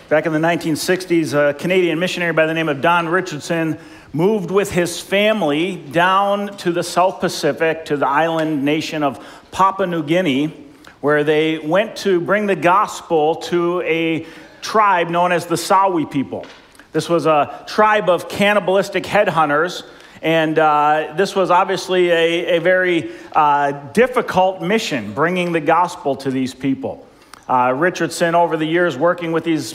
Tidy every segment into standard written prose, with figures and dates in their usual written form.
Back in the 1960s, a Canadian missionary by the name of Don Richardson moved with his family down to the South Pacific, to the island nation of Papua New Guinea, where they went to bring the gospel to a tribe known as the Sawi people. This was a tribe of cannibalistic headhunters, and this was obviously a very difficult mission, bringing the gospel to these people. Richardson, over the years working with these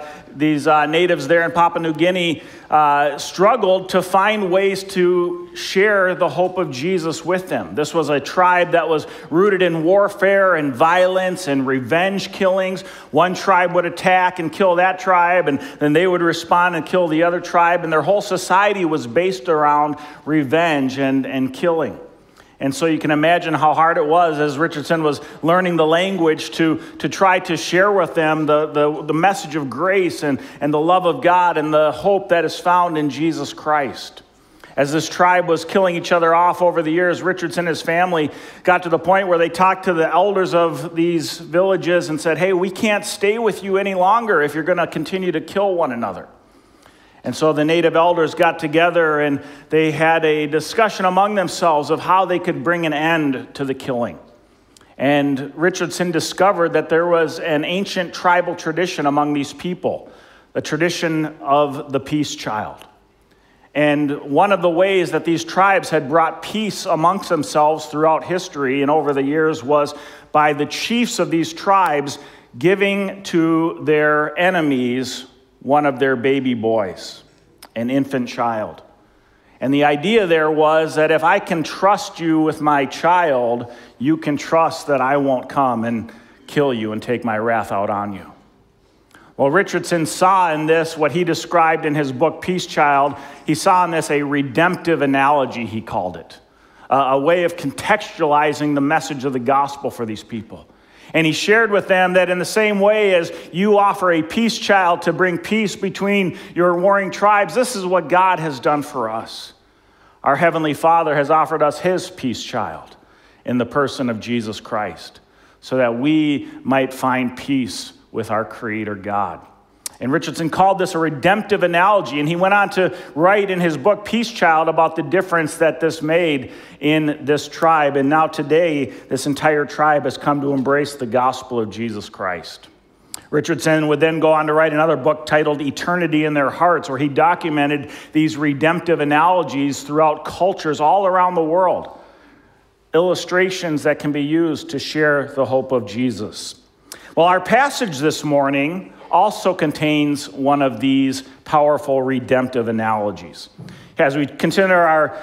natives there in Papua New Guinea, struggled to find ways to share the hope of Jesus with them. This was a tribe that was rooted in warfare and violence and revenge killings. One tribe would attack and kill that tribe, and then they would respond and kill the other tribe, and their whole society was based around revenge and killing. And so you can imagine how hard it was as Richardson was learning the language to try to share with them the message of grace and the love of God and the hope that is found in Jesus Christ. As this tribe was killing each other off over the years, Richardson and his family got to the point where they talked to the elders of these villages and said, "Hey, we can't stay with you any longer if you're going to continue to kill one another." And so the native elders got together and they had a discussion among themselves of how they could bring an end to the killing. And Richardson discovered that there was an ancient tribal tradition among these people, the tradition of the peace child. And one of the ways that these tribes had brought peace amongst themselves throughout history and over the years was by the chiefs of these tribes giving to their enemies one of their baby boys, an infant child. And the idea there was that if I can trust you with my child, you can trust that I won't come and kill you and take my wrath out on you. Well, Richardson saw in this what he described in his book, Peace Child. He saw in this a redemptive analogy, he called it, a way of contextualizing the message of the gospel for these people. And he shared with them that in the same way as you offer a peace child to bring peace between your warring tribes, this is what God has done for us. Our Heavenly Father has offered us his peace child in the person of Jesus Christ, so that we might find peace with our Creator God. And Richardson called this a redemptive analogy, and he went on to write in his book, Peace Child, about the difference that this made in this tribe. And now today, this entire tribe has come to embrace the gospel of Jesus Christ. Richardson would then go on to write another book titled Eternity in Their Hearts, where he documented these redemptive analogies throughout cultures all around the world, illustrations that can be used to share the hope of Jesus. Well, our passage this morning also contains one of these powerful redemptive analogies. As we continue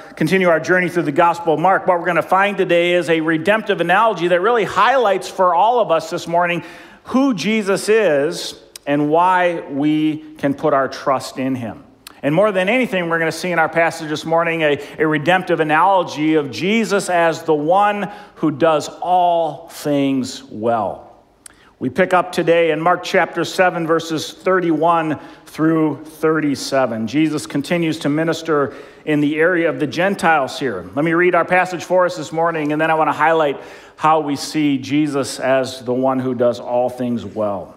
our journey through the Gospel of Mark, what we're going to find today is a redemptive analogy that really highlights for all of us this morning who Jesus is and why we can put our trust in him. And more than anything, we're going to see in our passage this morning a redemptive analogy of Jesus as the one who does all things well. We pick up today in Mark chapter 7, verses 31 through 37. Jesus continues to minister in the area of the Gentiles here. Let me read our passage for us this morning, and then I want to highlight how we see Jesus as the one who does all things well.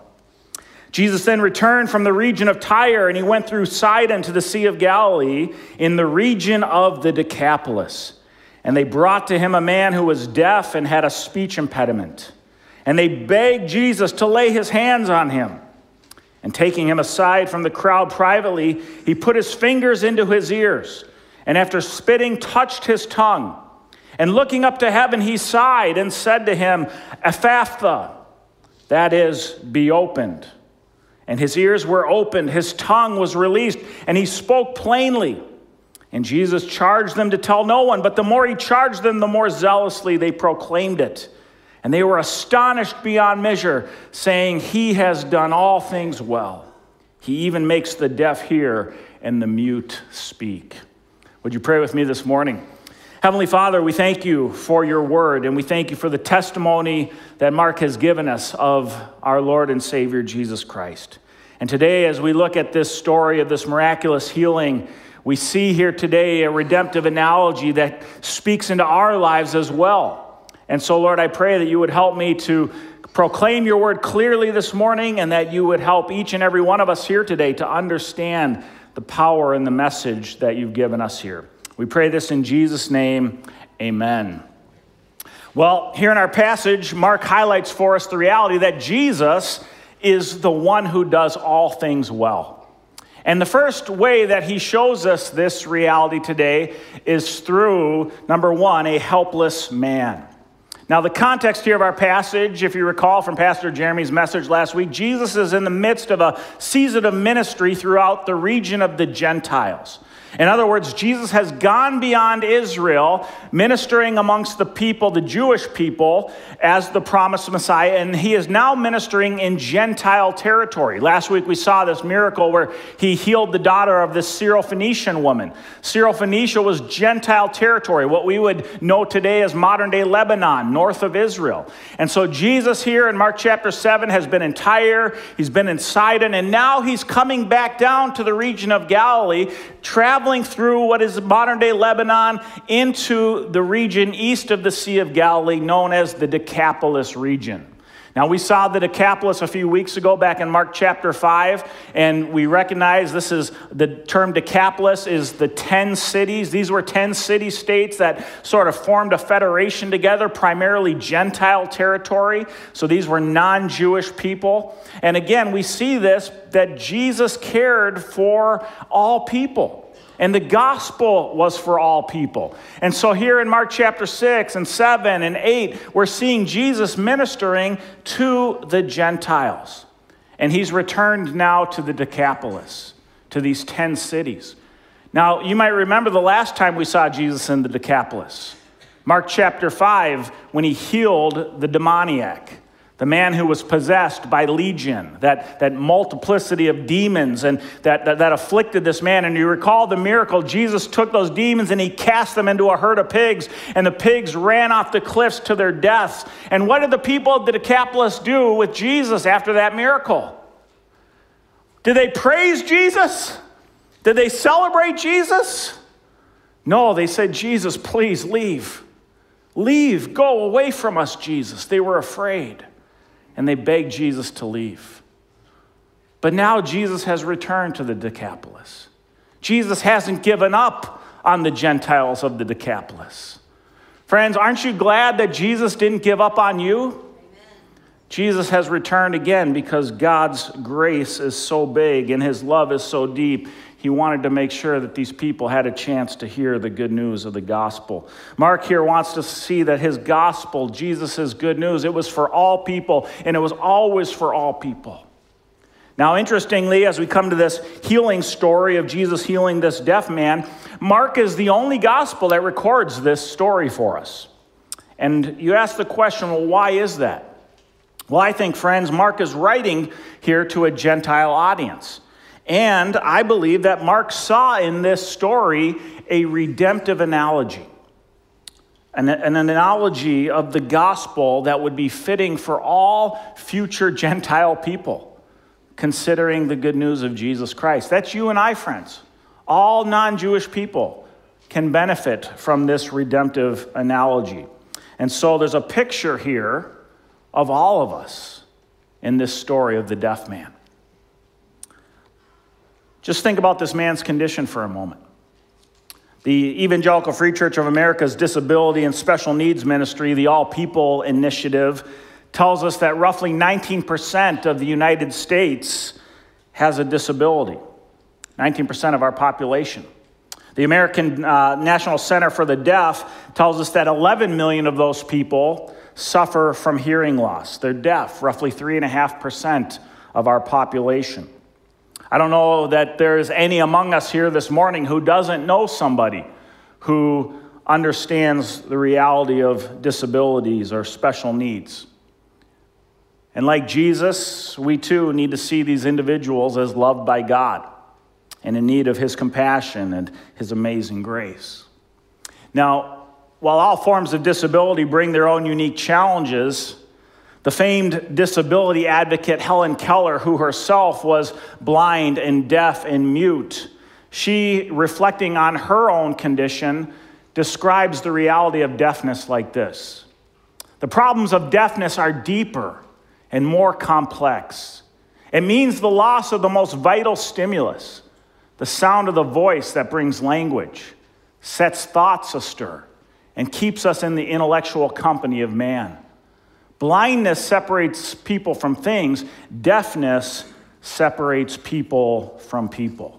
Jesus then returned from the region of Tyre, and he went through Sidon to the Sea of Galilee in the region of the Decapolis. And they brought to him a man who was deaf and had a speech impediment. And they begged Jesus to lay his hands on him. And taking him aside from the crowd privately, he put his fingers into his ears, and after spitting, touched his tongue. And looking up to heaven, he sighed and said to him, Ephphatha, that is, be opened. And his ears were opened, his tongue was released, and he spoke plainly. And Jesus charged them to tell no one, but the more he charged them, the more zealously they proclaimed it. And they were astonished beyond measure, saying, he has done all things well. He even makes the deaf hear and the mute speak. Would you pray with me this morning? Heavenly Father, we thank you for your word, and we thank you for the testimony that Mark has given us of our Lord and Savior, Jesus Christ. And today, as we look at this story of this miraculous healing, we see here today a redemptive analogy that speaks into our lives as well. And so, Lord, I pray that you would help me to proclaim your word clearly this morning, and that you would help each and every one of us here today to understand the power and the message that you've given us here. We pray this in Jesus' name, amen. Well, here in our passage, Mark highlights for us the reality that Jesus is the one who does all things well. And the first way that he shows us this reality today is through, number one, a helpless man. Now, the context here of our passage, if you recall from Pastor Jeremy's message last week, Jesus is in the midst of a season of ministry throughout the region of the Gentiles. In other words, Jesus has gone beyond Israel, ministering amongst the people, the Jewish people, as the promised Messiah, and he is now ministering in Gentile territory. Last week we saw this miracle where he healed the daughter of this Syrophoenician woman. Syrophoenicia was Gentile territory, what we would know today as modern-day Lebanon, north of Israel. And so Jesus here in Mark chapter 7 has been in Tyre, he's been in Sidon, and now he's coming back down to the region of Galilee, traveling through what is modern-day Lebanon into the region east of the Sea of Galilee known as the Decapolis region. Now, we saw the Decapolis a few weeks ago back in Mark chapter 5, and we recognize this is the term Decapolis is the 10 cities. These were 10 city-states that sort of formed a federation together, primarily Gentile territory. So these were non-Jewish people. And again, we see this, that Jesus cared for all people. And the gospel was for all people. And so here in Mark chapter 6 and 7 and 8, we're seeing Jesus ministering to the Gentiles. And he's returned now to the Decapolis, to these 10 cities. Now, you might remember the last time we saw Jesus in the Decapolis. Mark chapter 5, when he healed the demoniac. The man who was possessed by legion, that multiplicity of demons and that afflicted this man. And you recall the miracle, Jesus took those demons and he cast them into a herd of pigs, and the pigs ran off the cliffs to their deaths. And what did the people of the Decapolis do with Jesus after that miracle? Did they praise Jesus? Did they celebrate Jesus? No, they said, Jesus, please leave. Leave, go away from us, Jesus. They were afraid. And they begged Jesus to leave. But now Jesus has returned to the Decapolis. Jesus hasn't given up on the Gentiles of the Decapolis. Friends, aren't you glad that Jesus didn't give up on you? Amen. Jesus has returned again because God's grace is so big and his love is so deep. He wanted to make sure that these people had a chance to hear the good news of the gospel. Mark here wants to see that his gospel, Jesus' good news, it was for all people, and it was always for all people. Now, interestingly, as we come to this healing story of Jesus healing this deaf man, Mark is the only gospel that records this story for us. And you ask the question, well, why is that? Well, I think, friends, Mark is writing here to a Gentile audience. And I believe that Mark saw in this story a redemptive analogy, an analogy of the gospel that would be fitting for all future Gentile people, considering the good news of Jesus Christ. That's you and I, friends. All non-Jewish people can benefit from this redemptive analogy. And so there's a picture here of all of us in this story of the deaf man. Just think about this man's condition for a moment. The Evangelical Free Church of America's Disability and Special Needs Ministry, the All People Initiative, tells us that roughly 19% of the United States has a disability, 19% of our population. The American National Center for the Deaf tells us that 11 million of those people suffer from hearing loss. They're deaf, roughly 3.5% of our population. I don't know that there's any among us here this morning who doesn't know somebody who understands the reality of disabilities or special needs. And like Jesus, we too need to see these individuals as loved by God and in need of his compassion and his amazing grace. Now, while all forms of disability bring their own unique challenges, the famed disability advocate Helen Keller, who herself was blind and deaf and mute, she, reflecting on her own condition, describes the reality of deafness like this. The problems of deafness are deeper and more complex. It means the loss of the most vital stimulus, the sound of the voice that brings language, sets thoughts astir, and keeps us in the intellectual company of man. Blindness separates people from things. Deafness separates people from people.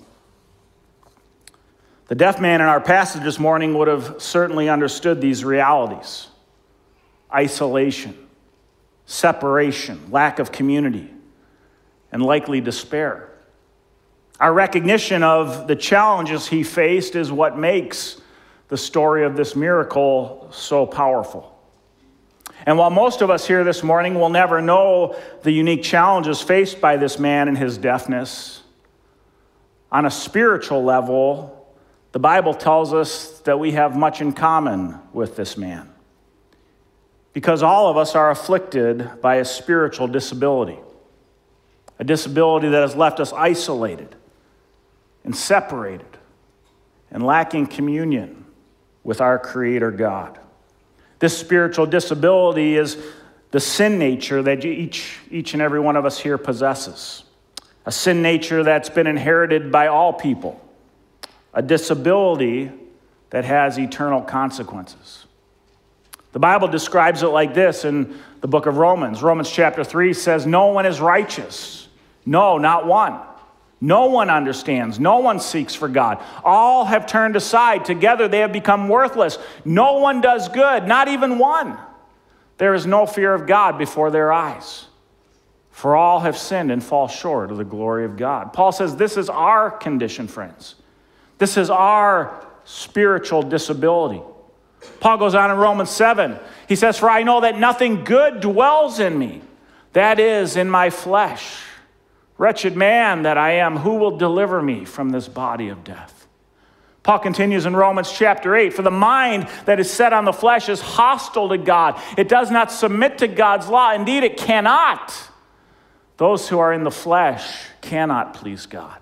The deaf man in our passage this morning would have certainly understood these realities: isolation, separation, lack of community, and likely despair. Our recognition of the challenges he faced is what makes the story of this miracle so powerful. And while most of us here this morning will never know the unique challenges faced by this man and his deafness, on a spiritual level, the Bible tells us that we have much in common with this man, because all of us are afflicted by a spiritual disability, a disability that has left us isolated and separated and lacking communion with our Creator God. This spiritual disability is the sin nature that each and every one of us here possesses, a sin nature that's been inherited by all people, a disability that has eternal consequences. The Bible describes it like this in the book of Romans. Romans chapter 3 says, "No one is righteous. No, not one. No one understands. No one seeks for God. All have turned aside. Together they have become worthless. No one does good, not even one. There is no fear of God before their eyes. For all have sinned and fall short of the glory of God." Paul says this is our condition, friends. This is our spiritual disability. Paul goes on in Romans 7. He says, "For I know that nothing good dwells in me, that is, in my flesh. Wretched man that I am, who will deliver me from this body of death?" Paul continues in Romans chapter 8, "For the mind that is set on the flesh is hostile to God. It does not submit to God's law. Indeed, it cannot. Those who are in the flesh cannot please God."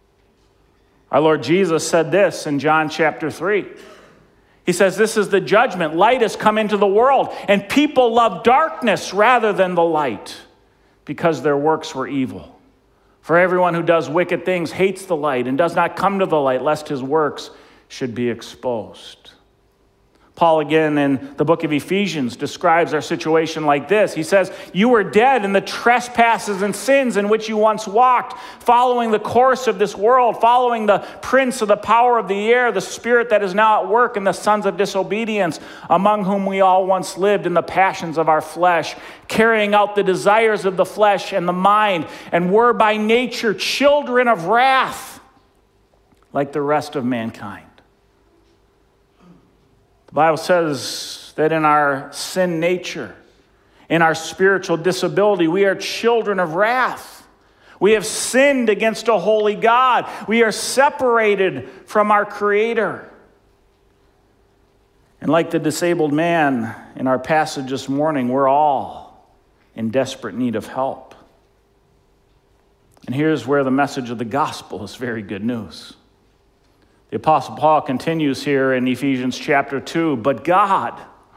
Our Lord Jesus said this in John chapter 3. He says, "This is the judgment. Light has come into the world, and people love darkness rather than the light, because their works were evil. For everyone who does wicked things hates the light and does not come to the light, lest his works should be exposed." Paul, again, in the book of Ephesians, describes our situation like this. He says, "You were dead in the trespasses and sins in which you once walked, following the course of this world, following the prince of the power of the air, the spirit that is now at work in the sons of disobedience, among whom we all once lived in the passions of our flesh, carrying out the desires of the flesh and the mind, and were by nature children of wrath, like the rest of mankind." The Bible says that in our sin nature, in our spiritual disability, we are children of wrath. We have sinned against a holy God. We are separated from our Creator. And like the disabled man in our passage this morning, we're all in desperate need of help. And here's where the message of the gospel is very good news. The Apostle Paul continues here in Ephesians chapter 2, "But God,"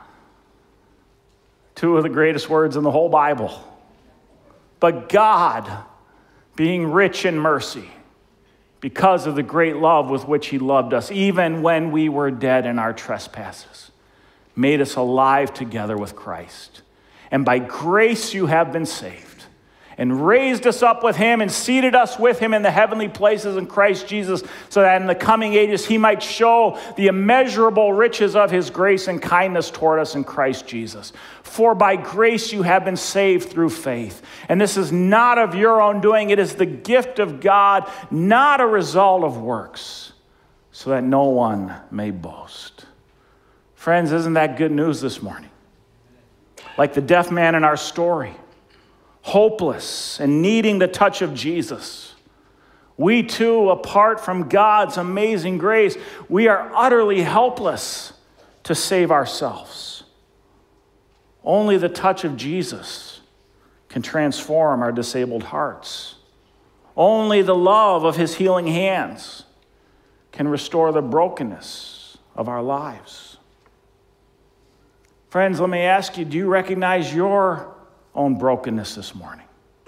two of the greatest words in the whole Bible, "But God, being rich in mercy, because of the great love with which he loved us, even when we were dead in our trespasses, made us alive together with Christ. And by grace you have been saved, and raised us up with him and seated us with him in the heavenly places in Christ Jesus, so that in the coming ages he might show the immeasurable riches of his grace and kindness toward us in Christ Jesus. For by grace you have been saved through faith. And this is not of your own doing. It is the gift of God, not a result of works, so that no one may boast." Friends, isn't that good news this morning? Like the deaf man in our story, hopeless and needing the touch of Jesus, we too, apart from God's amazing grace, we are utterly helpless to save ourselves. Only the touch of Jesus can transform our disabled hearts. Only the love of his healing hands can restore the brokenness of our lives. Friends, let me ask you, do you recognize your own brokenness this morning?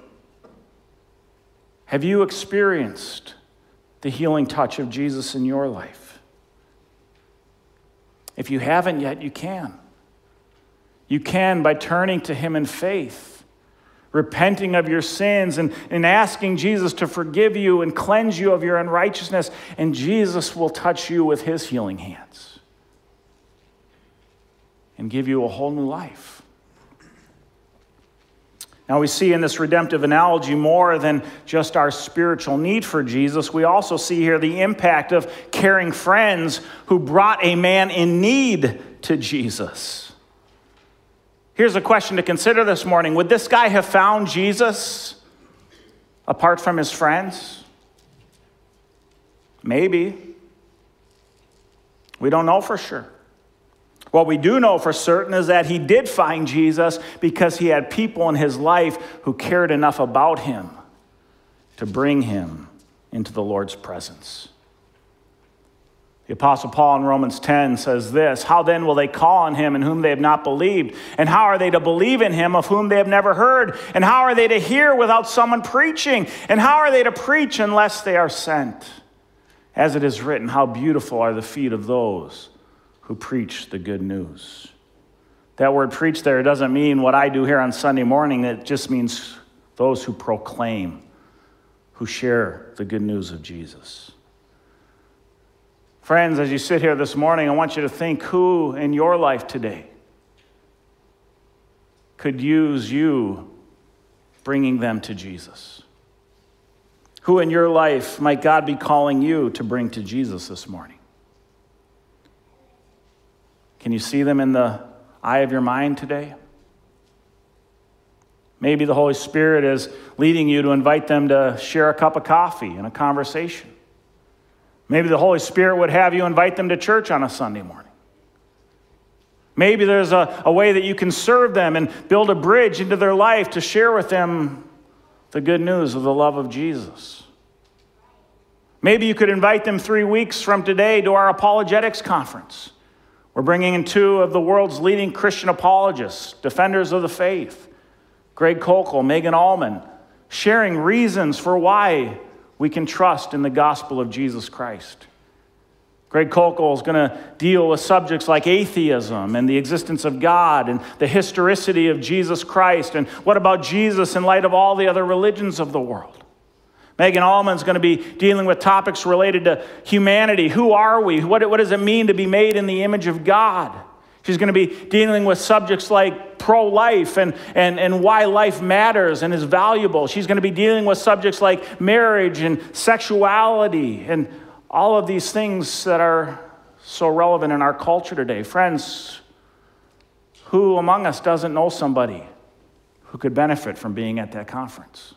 Have you experienced the healing touch of Jesus in your life? If you haven't yet, you can. You can by turning to him in faith, repenting of your sins and asking Jesus to forgive you and cleanse you of your unrighteousness, and Jesus will touch you with his healing hands and give you a whole new life. Now we see in this redemptive analogy more than just our spiritual need for Jesus. We also see here the impact of caring friends who brought a man in need to Jesus. Here's a question to consider this morning. Would this guy have found Jesus apart from his friends? Maybe. We don't know for sure. What we do know for certain is that he did find Jesus because he had people in his life who cared enough about him to bring him into the Lord's presence. The Apostle Paul in Romans 10 says this, "How then will they call on him in whom they have not believed? And how are they to believe in him of whom they have never heard? And how are they to hear without someone preaching? And how are they to preach unless they are sent? As it is written, how beautiful are the feet of those who preach the good news." That word preach there doesn't mean what I do here on Sunday morning. It just means those who proclaim, who share the good news of Jesus. Friends, as you sit here this morning, I want you to think who in your life today could use you bringing them to Jesus. Who in your life might God be calling you to bring to Jesus this morning? Can you see them in the eye of your mind today? Maybe the Holy Spirit is leading you to invite them to share a cup of coffee and a conversation. Maybe the Holy Spirit would have you invite them to church on a Sunday morning. Maybe there's a way that you can serve them and build a bridge into their life to share with them the good news of the love of Jesus. Maybe you could invite them 3 weeks from today to our apologetics conference. We're bringing in 2 of the world's leading Christian apologists, defenders of the faith, Greg Koukl, Megan Allman, sharing reasons for why we can trust in the gospel of Jesus Christ. Greg Koukl is going to deal with subjects like atheism and the existence of God and the historicity of Jesus Christ and what about Jesus in light of all the other religions of the world. Megan Allman is going to be dealing with topics related to humanity. Who are we? What does it mean to be made in the image of God? She's going to be dealing with subjects like pro-life and why life matters and is valuable. She's going to be dealing with subjects like marriage and sexuality and all of these things that are so relevant in our culture today. Friends, who among us doesn't know somebody who could benefit from being at that conference?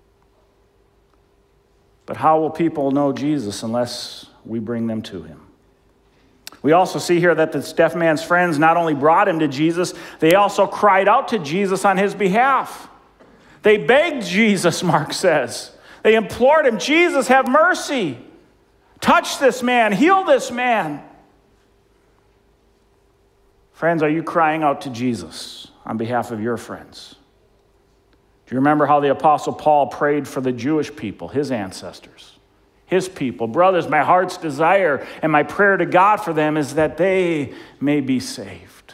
But how will people know Jesus unless we bring them to him? We also see here that this deaf man's friends not only brought him to Jesus, they also cried out to Jesus on his behalf. They begged Jesus, Mark says. They implored him, Jesus, have mercy. Touch this man, heal this man. Friends, are you crying out to Jesus on behalf of your friends? Do you remember how the Apostle Paul prayed for the Jewish people, his ancestors, his people? Brothers, my heart's desire and my prayer to God for them is that they may be saved.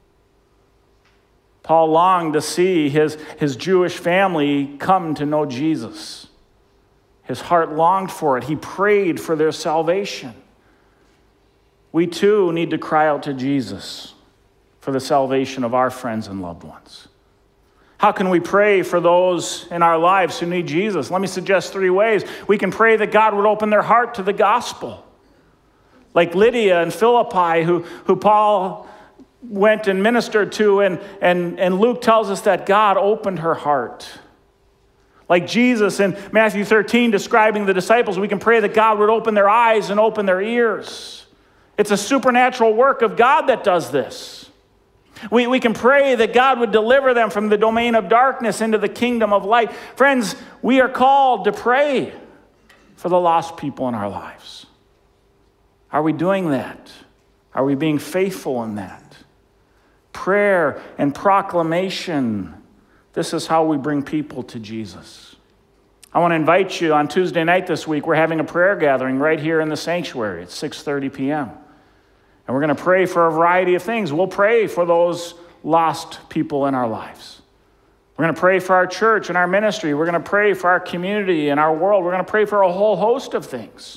Paul longed to see his Jewish family come to know Jesus. His heart longed for it. He prayed for their salvation. We too need to cry out to Jesus for the salvation of our friends and loved ones. How can we pray for those in our lives who need Jesus? Let me suggest 3 ways. We can pray that God would open their heart to the gospel. Like Lydia and Philippi, who Paul went and ministered to, and Luke tells us that God opened her heart. Like Jesus in Matthew 13 describing the disciples, we can pray that God would open their eyes and open their ears. It's a supernatural work of God that does this. We can pray that God would deliver them from the domain of darkness into the kingdom of light. Friends, we are called to pray for the lost people in our lives. Are we doing that? Are we being faithful in that? Prayer and proclamation This is how we bring people to Jesus. I want to invite you on Tuesday night this week. We're having a prayer gathering right here in the sanctuary at 6:30 p.m. And we're going to pray for a variety of things. We'll pray for those lost people in our lives. We're going to pray for our church and our ministry. We're going to pray for our community and our world. We're going to pray for a whole host of things.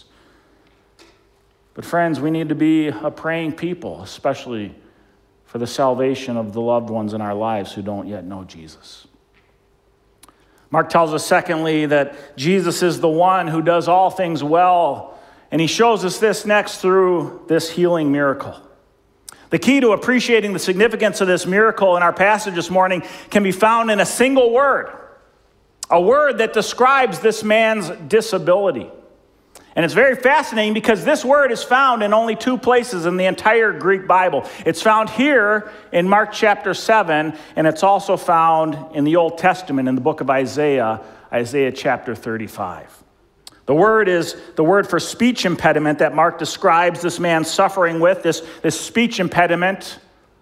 But friends, we need to be a praying people, especially for the salvation of the loved ones in our lives who don't yet know Jesus. Mark tells us, secondly, that Jesus is the one who does all things well. And he shows us this next through this healing miracle. The key to appreciating the significance of this miracle in our passage this morning can be found in a single word, a word that describes this man's disability. And it's very fascinating because this word is found in only two places in the entire Greek Bible. It's found here in Mark chapter 7, and it's also found in the Old Testament in the book of Isaiah, Isaiah chapter 35. The word is the word for speech impediment that Mark describes this man suffering with, this speech impediment,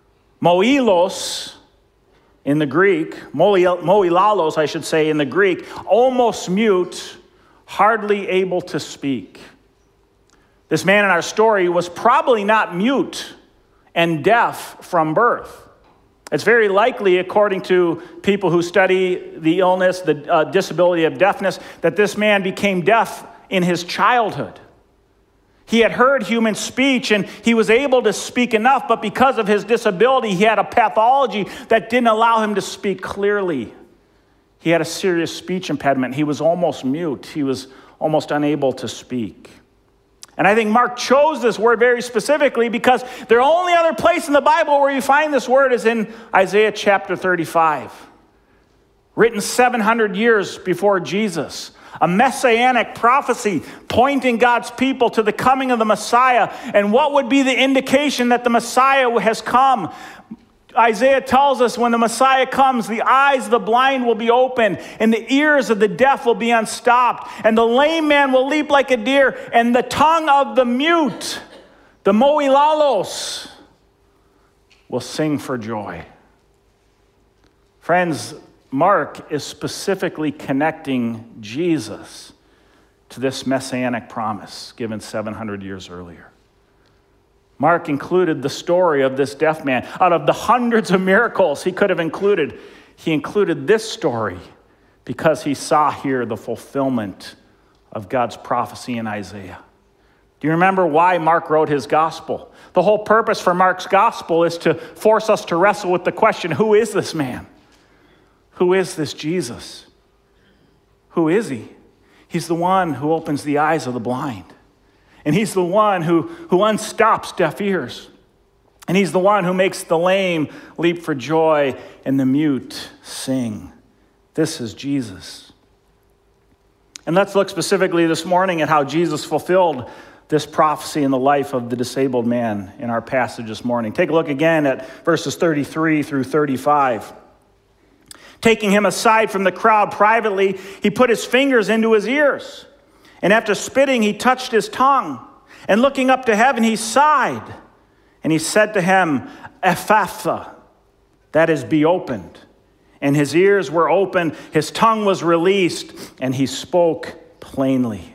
moilos in the Greek, moilalos, I should say, in the Greek, almost mute, hardly able to speak. This man in our story was probably not mute and deaf from birth. It's very likely, according to people who study the illness, the disability of deafness, that this man became deaf in his childhood. He had heard human speech and he was able to speak enough, but because of his disability, he had a pathology that didn't allow him to speak clearly. He had a serious speech impediment. He was almost mute. He was almost unable to speak. And I think Mark chose this word very specifically because the only other place in the Bible where you find this word is in Isaiah chapter 35, written 700 years before Jesus. A messianic prophecy pointing God's people to the coming of the Messiah and what would be the indication that the Messiah has come. Isaiah tells us when the Messiah comes, the eyes of the blind will be opened, and the ears of the deaf will be unstopped, and the lame man will leap like a deer, and the tongue of the mute, the moilalos, will sing for joy. Friends, Mark is specifically connecting Jesus to this messianic promise given 700 years earlier. Mark included the story of this deaf man. Out of the hundreds of miracles he could have included, he included this story because he saw here the fulfillment of God's prophecy in Isaiah. Do you remember why Mark wrote his gospel? The whole purpose for Mark's gospel is to force us to wrestle with the question, who is this man? Who is this Jesus? Who is he? He's the one who opens the eyes of the blind. And he's the one who unstops deaf ears. And he's the one who makes the lame leap for joy and the mute sing. This is Jesus. And let's look specifically this morning at how Jesus fulfilled this prophecy in the life of the disabled man in our passage this morning. Take a look again at verses 33 through 35. Taking him aside from the crowd privately, he put his fingers into his ears. And after spitting, he touched his tongue. And looking up to heaven, he sighed. And he said to him, Ephphatha, that is, be opened. And his ears were opened, his tongue was released, and he spoke plainly.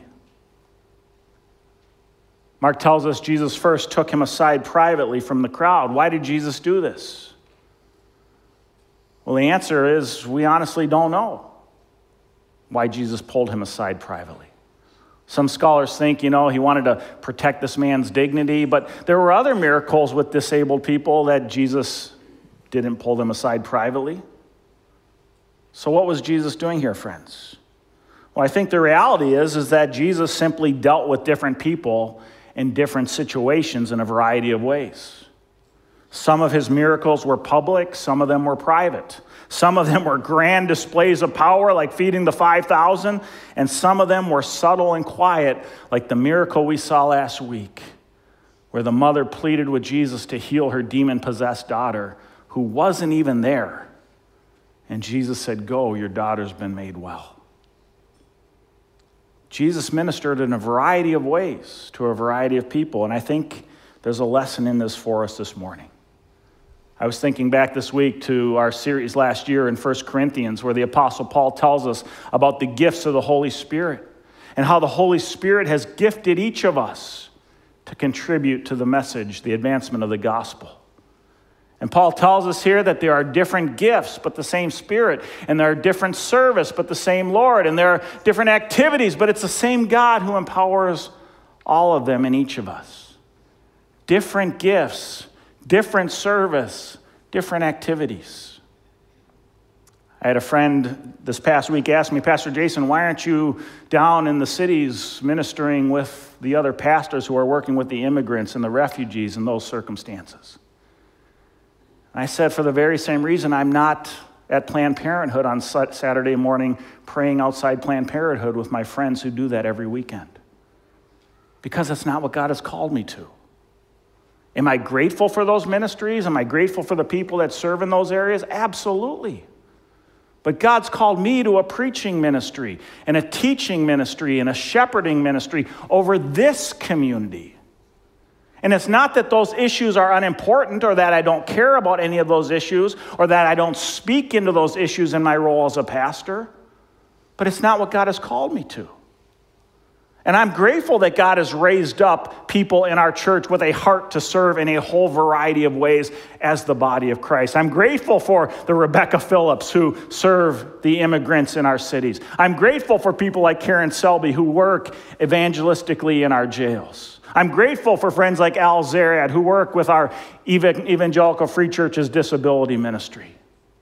Mark tells us Jesus first took him aside privately from the crowd. Why did Jesus do this? Well, the answer is we honestly don't know why Jesus pulled him aside privately. Some scholars think, he wanted to protect this man's dignity, but there were other miracles with disabled people that Jesus didn't pull them aside privately. So what was Jesus doing here, friends? Well, I think the reality is that Jesus simply dealt with different people in different situations in a variety of ways. Some of his miracles were public, some of them were private. Some of them were grand displays of power, like feeding the 5,000, and some of them were subtle and quiet, like the miracle we saw last week, where the mother pleaded with Jesus to heal her demon-possessed daughter, who wasn't even there. And Jesus said, "Go, your daughter's been made well." Jesus ministered in a variety of ways to a variety of people, and I think there's a lesson in this for us this morning. I was thinking back this week to our series last year in 1 Corinthians, where the Apostle Paul tells us about the gifts of the Holy Spirit and how the Holy Spirit has gifted each of us to contribute to the message, the advancement of the gospel. And Paul tells us here that there are different gifts, but the same Spirit, and there are different service, but the same Lord, and there are different activities, but it's the same God who empowers all of them in each of us. Different gifts, different service, different activities. I had a friend this past week ask me, Pastor Jason, why aren't you down in the cities ministering with the other pastors who are working with the immigrants and the refugees in those circumstances? I said, for the very same reason, I'm not at Planned Parenthood on Saturday morning praying outside Planned Parenthood with my friends who do that every weekend. Because that's not what God has called me to. Am I grateful for those ministries? Am I grateful for the people that serve in those areas? Absolutely. But God's called me to a preaching ministry and a teaching ministry and a shepherding ministry over this community. And it's not that those issues are unimportant or that I don't care about any of those issues or that I don't speak into those issues in my role as a pastor, but it's not what God has called me to. And I'm grateful that God has raised up people in our church with a heart to serve in a whole variety of ways as the body of Christ. I'm grateful for the Rebecca Phillips who serve the immigrants in our cities. I'm grateful for people like Karen Selby who work evangelistically in our jails. I'm grateful for friends like Al Zariad who work with our Evangelical Free Church's disability ministry.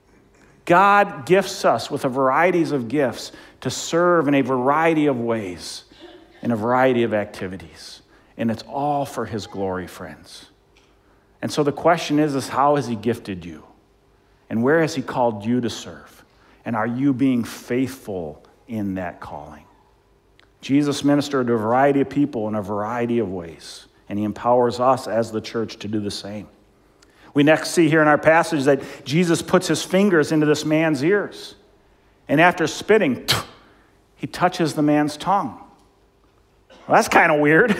God gifts us with a variety of gifts to serve in a variety of ways, in a variety of activities. And it's all for his glory, friends. And so the question is how has he gifted you? And where has he called you to serve? And are you being faithful in that calling? Jesus ministered to a variety of people in a variety of ways, and he empowers us as the church to do the same. We next see here in our passage that Jesus puts his fingers into this man's ears, and after spitting, he touches the man's tongue. Well, that's kind of weird.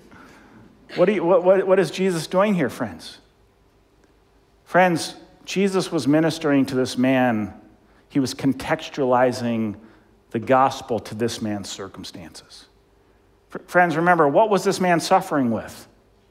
What is Jesus doing here, friends? Friends, Jesus was ministering to this man. He was contextualizing the gospel to this man's circumstances. Friends, remember, what was this man suffering with?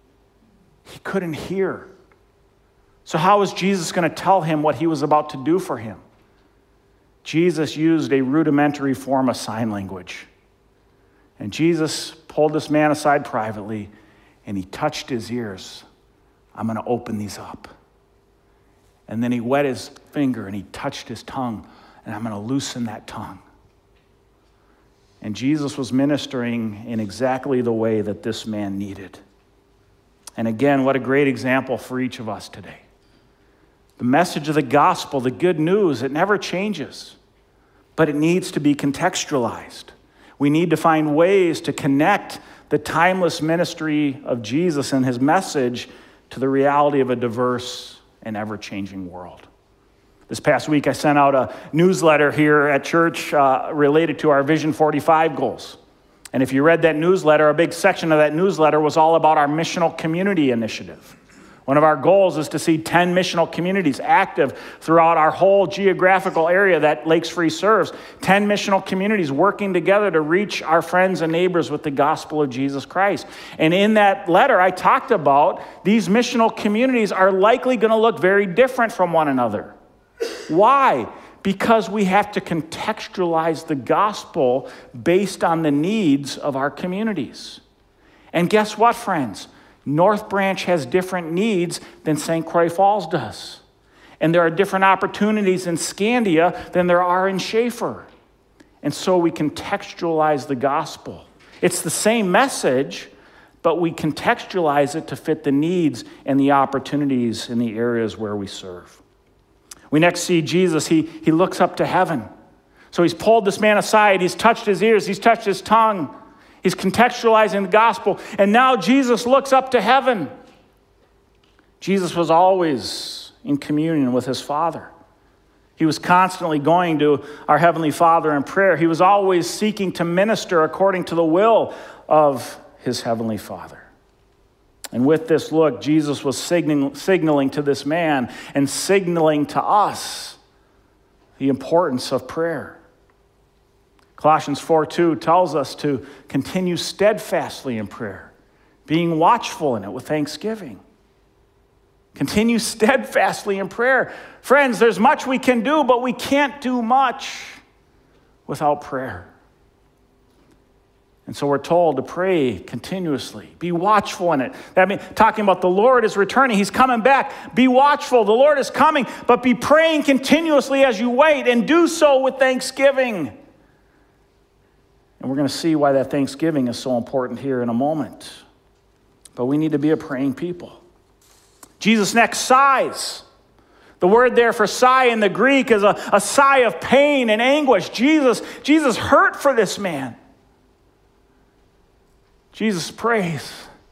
He couldn't hear. So how was Jesus going to tell him what he was about to do for him? Jesus used a rudimentary form of sign language. And Jesus pulled this man aside privately, and he touched his ears. I'm going to open these up. And then he wet his finger, and he touched his tongue, and I'm going to loosen that tongue. And Jesus was ministering in exactly the way that this man needed. And again, what a great example for each of us today. The message of the gospel, the good news, it never changes, but it needs to be contextualized. We need to find ways to connect the timeless ministry of Jesus and his message to the reality of a diverse and ever-changing world. This past week, I sent out a newsletter here at church related to our Vision 45 goals. And if you read that newsletter, a big section of that newsletter was all about our missional community initiative. One of our goals is to see 10 missional communities active throughout our whole geographical area that Lakes Free serves. 10 missional communities working together to reach our friends and neighbors with the gospel of Jesus Christ. And in that letter, I talked about these missional communities are likely going to look very different from one another. Why? Because we have to contextualize the gospel based on the needs of our communities. And guess what, friends? North Branch has different needs than St. Croix Falls does. And there are different opportunities in Scandia than there are in Schaefer. And so we contextualize the gospel. It's the same message, but we contextualize it to fit the needs and the opportunities in the areas where we serve. We next see Jesus, he looks up to heaven. So he's pulled this man aside, he's touched his ears, he's touched his tongue. He's contextualizing the gospel. And now Jesus looks up to heaven. Jesus was always in communion with his Father. He was constantly going to our Heavenly Father in prayer. He was always seeking to minister according to the will of his Heavenly Father. And with this look, Jesus was signaling to this man and signaling to us the importance of prayer. Colossians 4:2 tells us to continue steadfastly in prayer, being watchful in it with thanksgiving. Continue steadfastly in prayer. Friends, there's much we can do, but we can't do much without prayer. And so we're told to pray continuously. Be watchful in it. That means talking about the Lord is returning. He's coming back. Be watchful. The Lord is coming. But be praying continuously as you wait, and do so with thanksgiving. And we're going to see why that thanksgiving is so important here in a moment. But we need to be a praying people. Jesus next sighs. The word there for sigh in the Greek is a sigh of pain and anguish. Jesus hurt for this man. Jesus prays.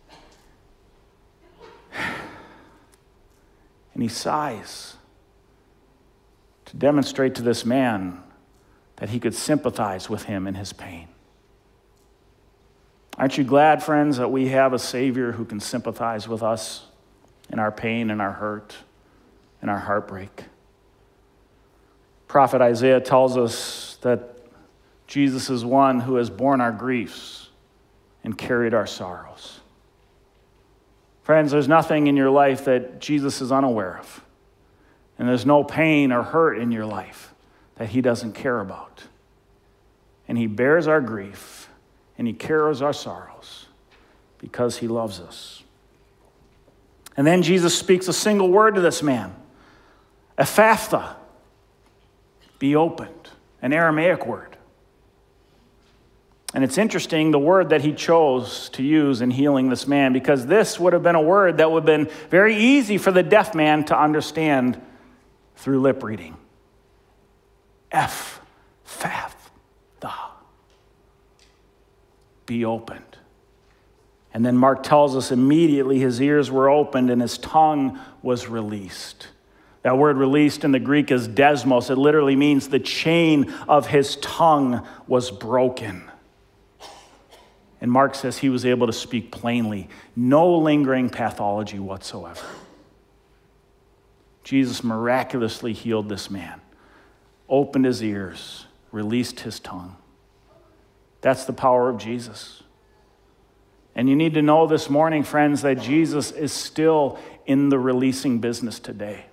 And he sighs to demonstrate to this man that he could sympathize with him in his pain. Aren't you glad, friends, that we have a Savior who can sympathize with us in our pain and our hurt and our heartbreak? Prophet Isaiah tells us that Jesus is one who has borne our griefs and carried our sorrows. Friends, there's nothing in your life that Jesus is unaware of. And there's no pain or hurt in your life that he doesn't care about. And he bears our grief and he carries our sorrows because he loves us. And then Jesus speaks a single word to this man. Ephphatha, be opened, an Aramaic word. And it's interesting, the word that he chose to use in healing this man, because this would have been a word that would have been very easy for the deaf man to understand through lip reading. Ephphatha, be opened. And then Mark tells us immediately his ears were opened and his tongue was released. That word released in the Greek is desmos. It literally means the chain of his tongue was broken. And Mark says he was able to speak plainly. No lingering pathology whatsoever. Jesus miraculously healed this man, opened his ears, released his tongue. That's the power of Jesus. And you need to know this morning, friends, that Jesus is still in the releasing business today.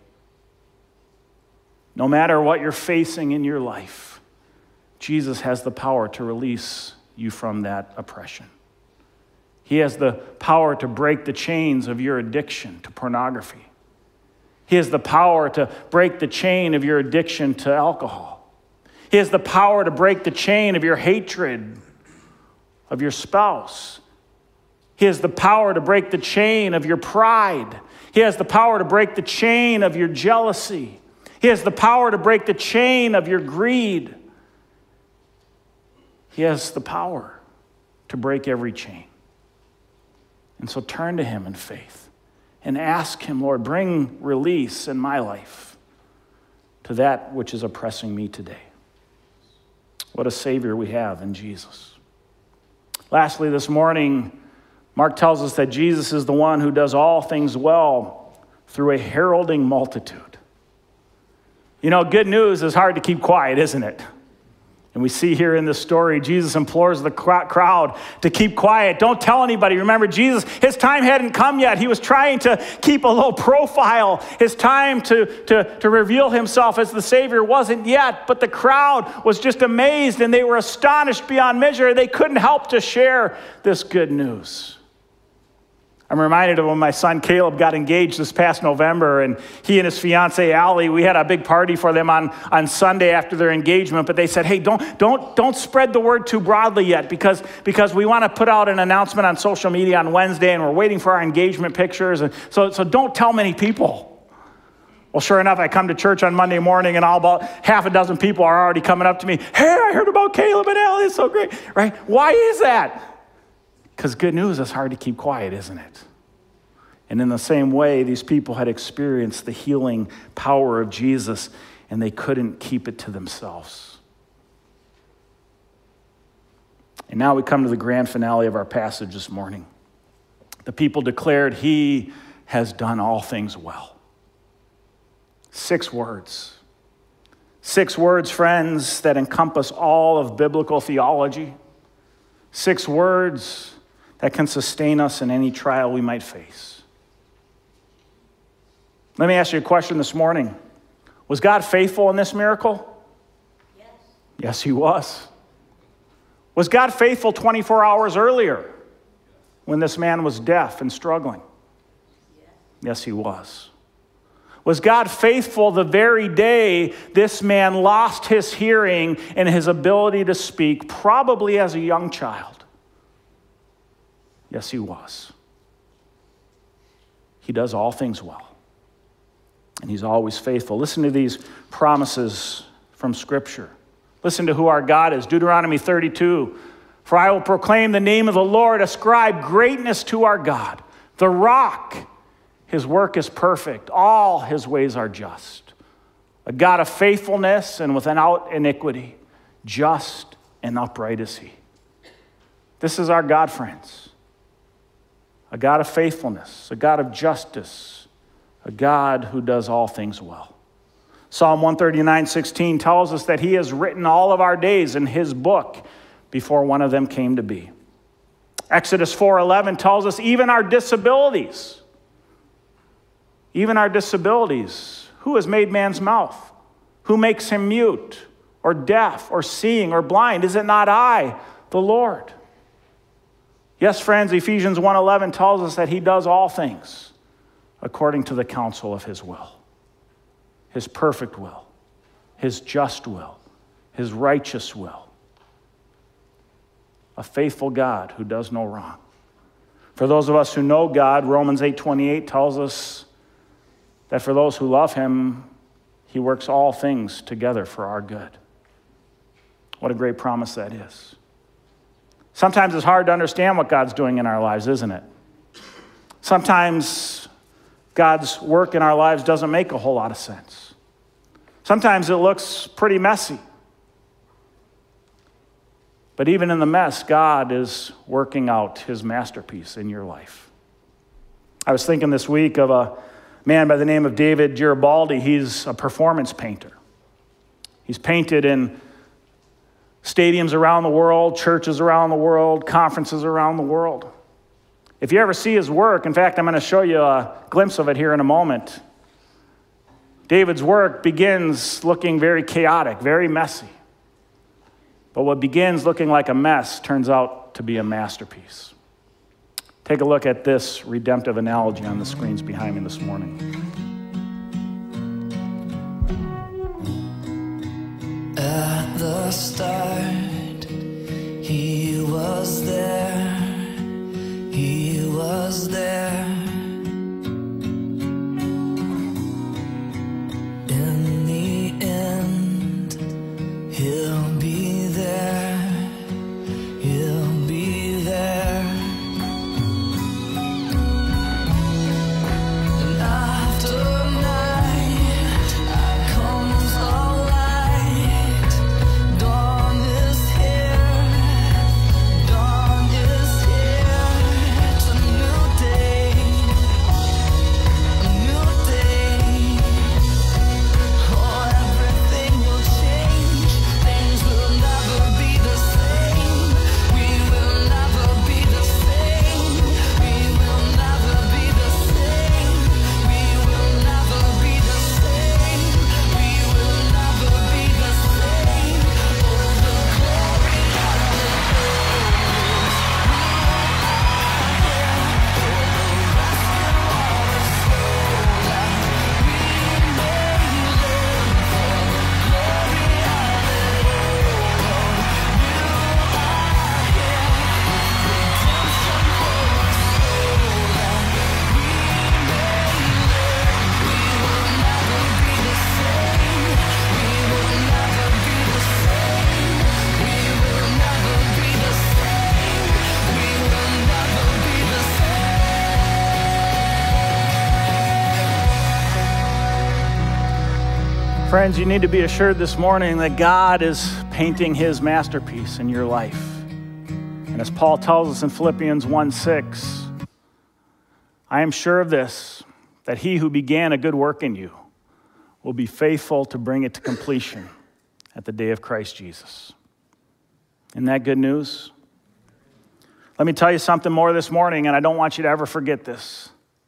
No matter what you're facing in your life, Jesus has the power to release you from that oppression. He has the power to break the chains of your addiction to pornography. He has the power to break the chain of your addiction to alcohol. He has the power to break the chain of your hatred of your spouse. He has the power to break the chain of your pride. He has the power to break the chain of your jealousy. He has the power to break the chain of your greed. He has the power to break every chain. And so turn to him in faith and ask him, Lord, bring release in my life to that which is oppressing me today. What a Savior we have in Jesus. Lastly, this morning, Mark tells us that Jesus is the one who does all things well through a heralding multitude. You know, good news is hard to keep quiet, isn't it? And we see here in this story, Jesus implores the crowd to keep quiet. Don't tell anybody. Remember, Jesus, his time hadn't come yet. He was trying to keep a low profile. His time to reveal himself as the Savior wasn't yet. But the crowd was just amazed and they were astonished beyond measure. They couldn't help to share this good news. I'm reminded of when my son Caleb got engaged this past November, and he and his fiancee Allie, we had a big party for them on Sunday after their engagement, but they said, hey, don't spread the word too broadly yet because we want to put out an announcement on social media on Wednesday, and we're waiting for our engagement pictures, and so don't tell many people. Well, sure enough, I come to church on Monday morning, and all about half a dozen people are already coming up to me, hey, I heard about Caleb and Allie, it's so great, right? Why is that? Because good news is hard to keep quiet, isn't it? And in the same way, these people had experienced the healing power of Jesus, and they couldn't keep it to themselves. And now we come to the grand finale of our passage this morning. The people declared, "He has done all things well." 6 words. 6 words, friends, that encompass all of biblical theology. 6 words that can sustain us in any trial we might face. Let me ask you a question this morning. Was God faithful in this miracle? Yes. Yes, he was. Was God faithful 24 hours earlier when this man was deaf and struggling? Yes. Yes, he was. Was God faithful the very day this man lost his hearing and his ability to speak, probably as a young child? Yes, he was. He does all things well. And he's always faithful. Listen to these promises from Scripture. Listen to who our God is. Deuteronomy 32. "For I will proclaim the name of the Lord, ascribe greatness to our God, the rock. His work is perfect. All his ways are just. A God of faithfulness and without iniquity. Just and upright is he." This is our God, friends. A God of faithfulness, a God of justice, a God who does all things well. Psalm 139:16 tells us that he has written all of our days in his book before one of them came to be. Exodus 4:11 tells us even our disabilities, who has made man's mouth? Who makes him mute or deaf or seeing or blind? Is it not I, the Lord? Yes, friends, Ephesians 1:11 tells us that he does all things according to the counsel of his will, his perfect will, his just will, his righteous will. A faithful God who does no wrong. For those of us who know God, Romans 8:28 tells us that for those who love him, he works all things together for our good. What a great promise that is. Sometimes it's hard to understand what God's doing in our lives, isn't it? Sometimes God's work in our lives doesn't make a whole lot of sense. Sometimes it looks pretty messy. But even in the mess, God is working out his masterpiece in your life. I was thinking this week of a man by the name of David Garibaldi. He's a performance painter. He's painted in stadiums around the world, churches around the world, conferences around the world. If you ever see his work, in fact, I'm going to show you a glimpse of it here in a moment. David's work begins looking very chaotic, very messy. But what begins looking like a mess turns out to be a masterpiece. Take a look at this redemptive analogy on the screens behind me this morning. At the start, he was there, he was there. In the end, he'll be there, he'll be there. And after night, comes a light. Dawn is here, dawn is here. It's a new day, a new day. Oh, everything will change. Things will never be the same. We will never be the same. We will never be the same. We will never be the same. We will never be the same. Oh, the glory of the Lord is Friends, you need to be assured this morning that God is painting his masterpiece in your life. And as Paul tells us in Philippians 1:6, I am sure of this, that he who began a good work in you will be faithful to bring it to completion at the day of Christ Jesus. Isn't that good news? Let me tell you something more this morning, and I don't want you to ever forget this.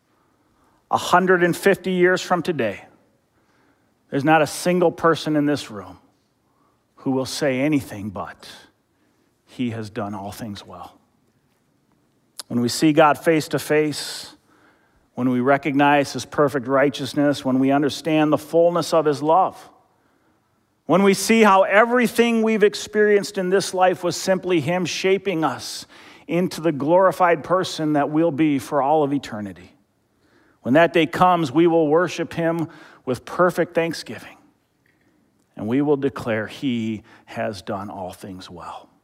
150 years from today, there's not a single person in this room who will say anything but, he has done all things well. When we see God face to face, when we recognize his perfect righteousness, when we understand the fullness of his love, when we see how everything we've experienced in this life was simply him shaping us into the glorified person that we'll be for all of eternity. When that day comes, we will worship him with perfect thanksgiving, and we will declare he has done all things well.